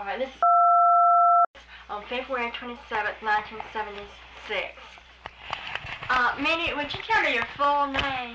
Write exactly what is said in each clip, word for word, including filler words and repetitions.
Alright, this is on February twenty-seventh, nineteen seventy-six. Uh, Minnie, would you tell me your full name?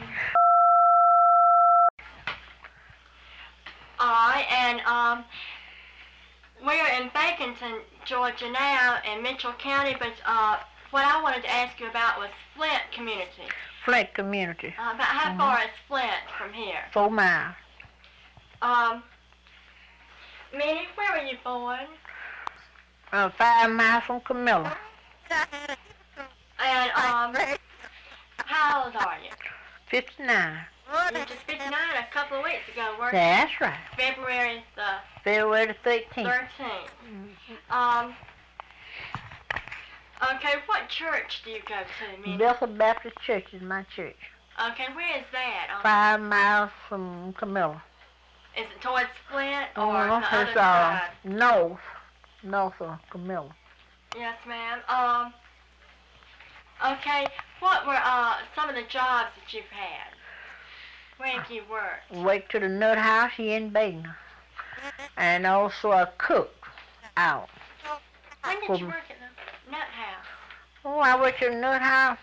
Alright, and, um, we're in Baconton, Georgia now, in Mitchell County, but, uh, what I wanted to ask you about was Flint community. Flint community. Uh, about how mm-hmm. far is Flint from here? Four miles. Um, Minnie, where were you born? Uh, five miles from Camilla. And, um, how old are you? fifty-nine. You just fifty-nine a couple of weeks ago, weren't you? That's right. February the February the thirteenth. thirteenth. Mm-hmm. Um, okay, what church do you go to, Minnie? Bethel Baptist Church is my church. Okay, where is that? Um, Five miles from Camilla. Is it towards Flint or Uh, the other it's, uh, side? north. North of Camilla. Yes, ma'am. Um, okay, what were uh, some of the jobs that you've had? Where have you worked? Worked to the nut house here in Baton. And also I cooked out. When did you work at the nut house? Oh, I worked at the nut house.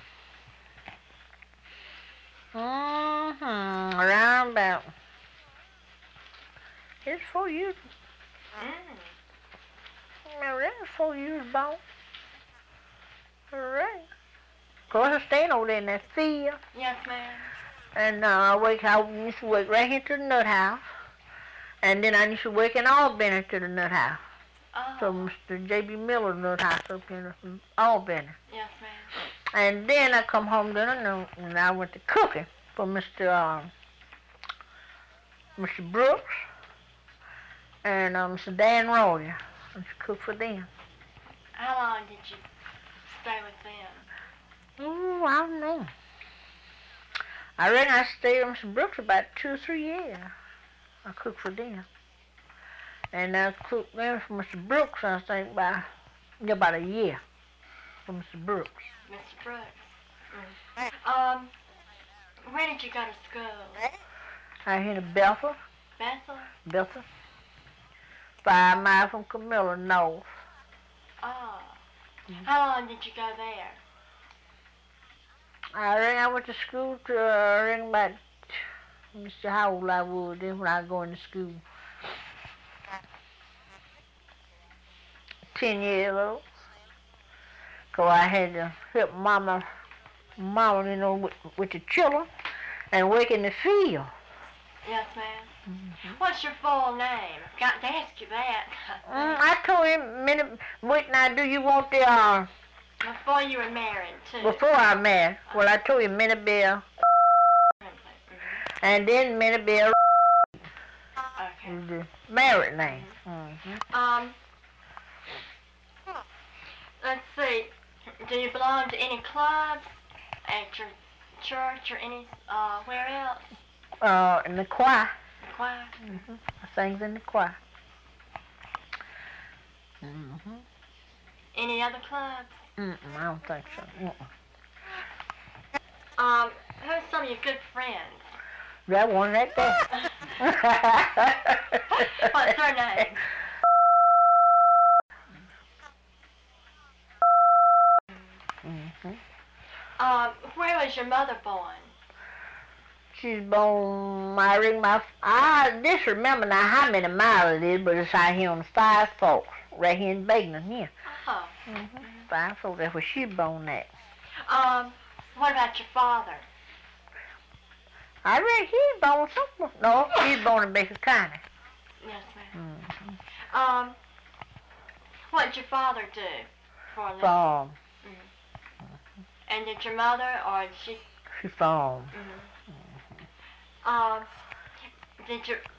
Mm-hmm. Around about. It's four years. Mm. Now, that's four years about. All right. Of course, I stayed over there in that field. Yes, ma'am. And uh, I work, I used to work right here to the nut house. And then I used to work in Albany to the nut house. Oh. So Mister J B Miller nut house up in Albany. Yes, ma'am. And then I come home then and I went to cooking for Mister Uh, Mister Brooks and uh, Mister Dan Royer. I used to cook for them. How long did you stay with them? Oh, I don't know. I reckon I stayed with Mister Brooks about two or three years. I cooked for them. And I cooked them for Mister Brooks, I think, about, yeah, about a year for Mister Brooks. Mister Brooks. Mm. Um, where did you go to school? I here in Bethel. Bethel? Bethel. Five miles from Camilla, north. Oh. Mm-hmm. How long did you go there? I reckon I went to school to, uh, I reckon about, let me see how old I was then when I was going to school. Ten years old. Cause I had to help mama, mama, you know, with, with the children and work in the field. Yes, ma'am. Mm-hmm. What's your full name? I've got to ask you that. Mm, I told him, minute, wait now, do you want the, uh... Before you were married, too. Before I married. Well, I told him Minnie Bell. And then Minnie Bell. Okay. The married name. Mm-hmm. Um, let's see. Do you belong to any clubs at your church or any, uh, where else? Uh, in the choir. The choir? Mm-hmm. I sings in the choir. Mm-hmm. Any other clubs? Mm-mm, I don't think so. Mm-mm. Um, who's some of your good friends? That one right there. What's her name? Mm-hmm. Um, where was your mother born? She's born, I ring my, I just remember now how many miles it is, but it's out here on the Five Forks, right here in Baton here. Oh. Mm-hmm. Five Forks, that's where she born at. Um, what about your father? I reckon he's born somewhere. No, he's born in Baker County. Yes, ma'am. Mm-hmm. Um, what did your father do for a living? Farm. Mm-hmm. And did your mother, or did she? She farmed. Mm-hmm. Um, did your